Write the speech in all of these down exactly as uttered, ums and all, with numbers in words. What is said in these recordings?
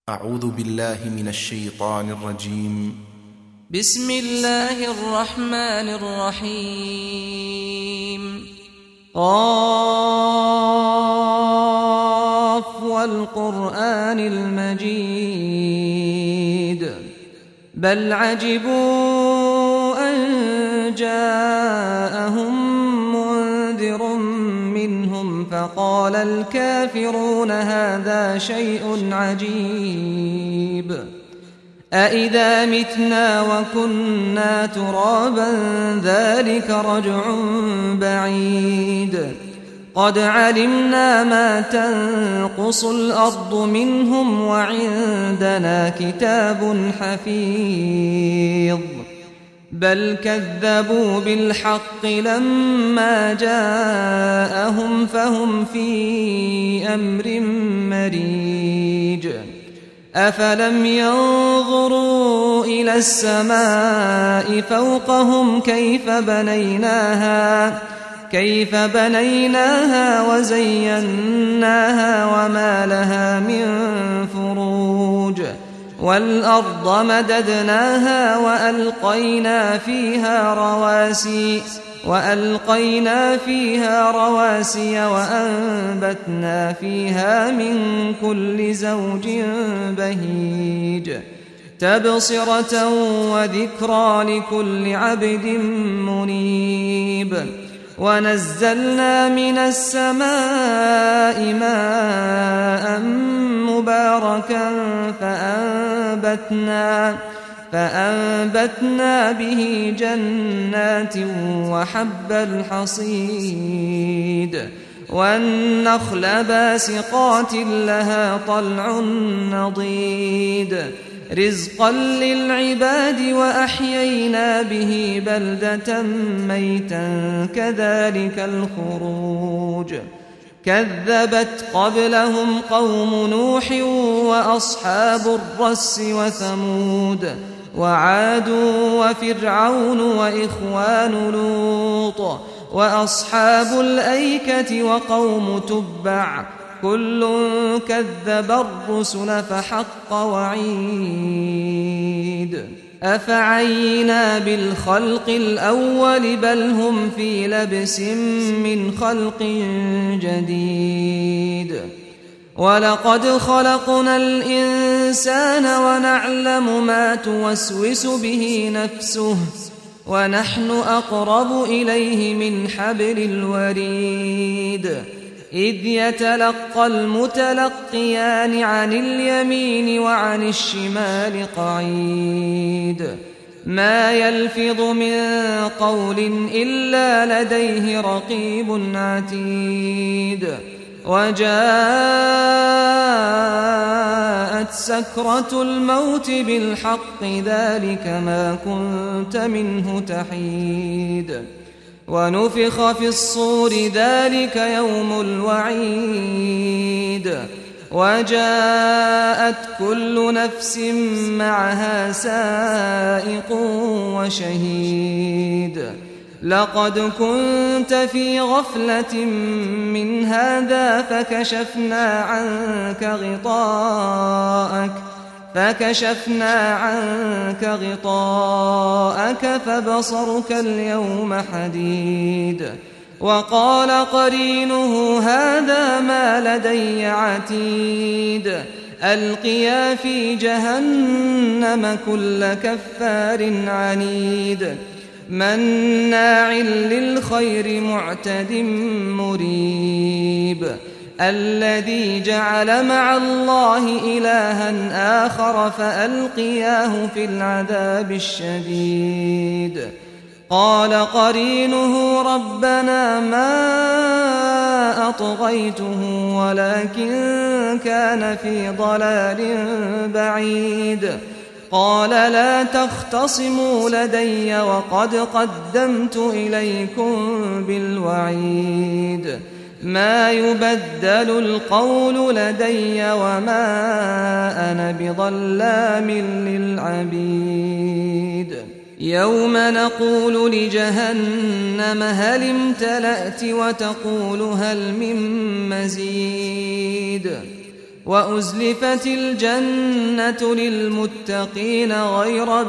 أعوذ بالله من الشيطان الرجيم. بسم الله الرحمن الرحيم. قاف والقرآن المجيد بل عجبوا أن جاءهم منذر منهم فقال الكافرون هذا شيء عجيب أإذا متنا وكنا ترابا ذلك رجع بعيد قد علمنا ما تنقص الأرض منهم وعندنا كتاب حفيظ بل كذبوا بالحق لما جاءهم فهم في أمر مريج أفلم ينظروا إلى السماء فوقهم كيف بنيناها كيف بنيناها وزيناها وما لها من فروج والأرض مددناها وألقينا فيها رواسي وألقينا فيها رواسي وأنبتنا فيها من كل زوج بهيج تبصرة وذكرى لكل عبد منيب ونزلنا من السماء ماء مباركا فأنبتنا فأنبتنا به جنات وحب الحصيد والنخل باسقات لها طلع نضيد رزقا للعباد وأحيينا به بلدة ميتا كذلك الخروج كذبت قبلهم قوم نوح وأصحاب الرس وثمود وعاد وفرعون وإخوان لوط وأصحاب الأيكة وقوم تبع كل كذب الرسل فحق وعيد أفعينا بالخلق الأول بل هم في لبس من خلق جديد ولقد خلقنا الإنسان ونعلم ما توسوس به نفسه ونحن أقرب إليه من حبل الوريد إذ يتلقى المتلقيان عن اليمين وعن الشمال قعيد ما يلفظ من قول إلا لديه رقيب عتيد وجاءت سكرة الموت بالحق ذلك ما كنت منه تحيد ونفخ في الصور ذلك يوم الوعيد وجاءت كل نفس معها سائق وشهيد لقد كنت في غفلة من هذا فكشفنا عنك غطاءك فكشفنا عنك غطاءك فبصرك اليوم حديد وقال قرينه هذا ما لدي عتيد ألقيا في جهنم كل كفار عنيد مناع للخير معتد مريب الذي جعل مع الله إلها آخر فألقياه في العذاب الشديد قال قرينه ربنا ما أطغيته ولكن كان في ضلال بعيد قال لا تختصموا لدي وقد قدمت إليكم بالوعيد ما يبدل القول لدي وما أنا بظلام للعبيد يوم نقول لجهنم هل امتلأت وتقول هل من مزيد وأزلفت الجنة للمتقين غير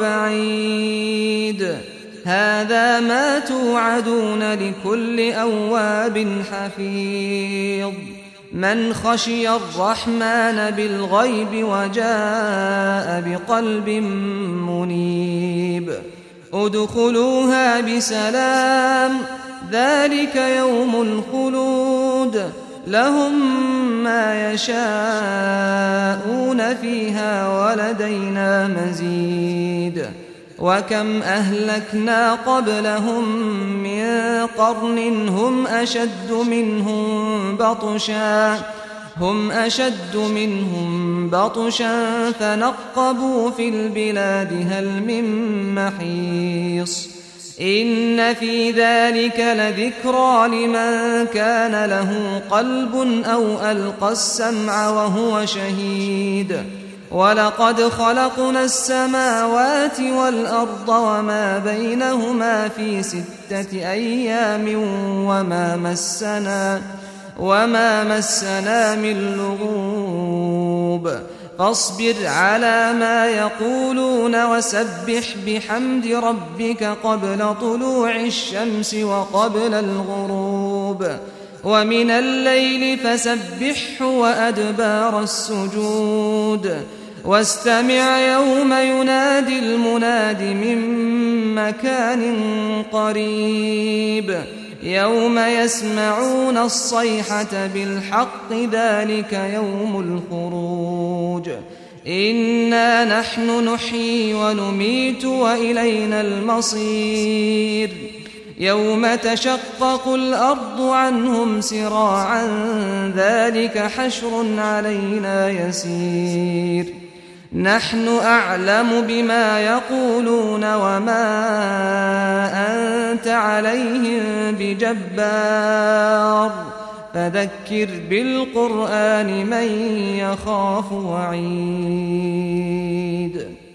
بعيد هذا ما توعدون لكل أواب حفيظ من خشي الرحمن بالغيب وجاء بقلب منيب ادخلوها بسلام ذلك يوم الخلود لهم ما يشاءون فيها ولدينا مزيد وكم أهلكنا قبلهم من قرن هم أشد منهم بطشا هم أشد منهم بطشا فنقبوا في البلاد هل من محيص إن في ذلك لذكرى لمن كان له قلب أو ألقى السمع وهو شهيد ولقد خلقنا السماوات والأرض وما بينهما في ستة أيام وما مسنا وما مسنا من لغوب فاصبر على ما يقولون وسبح بحمد ربك قبل طلوع الشمس وقبل الغروب ومن الليل فسبحه وأدبار السجود واستمع يوم ينادي المناد من مكان قريب يوم يسمعون الصيحة بالحق ذلك يوم الخروج إنا نحن نحيي ونميت وإلينا المصير يوم تشقق الأرض عنهم سراعا ذلك حشر علينا يسير نحن أعلم بما يقولون وما أنت عليهم بجبار فذكر بالقرآن من يخاف وعيد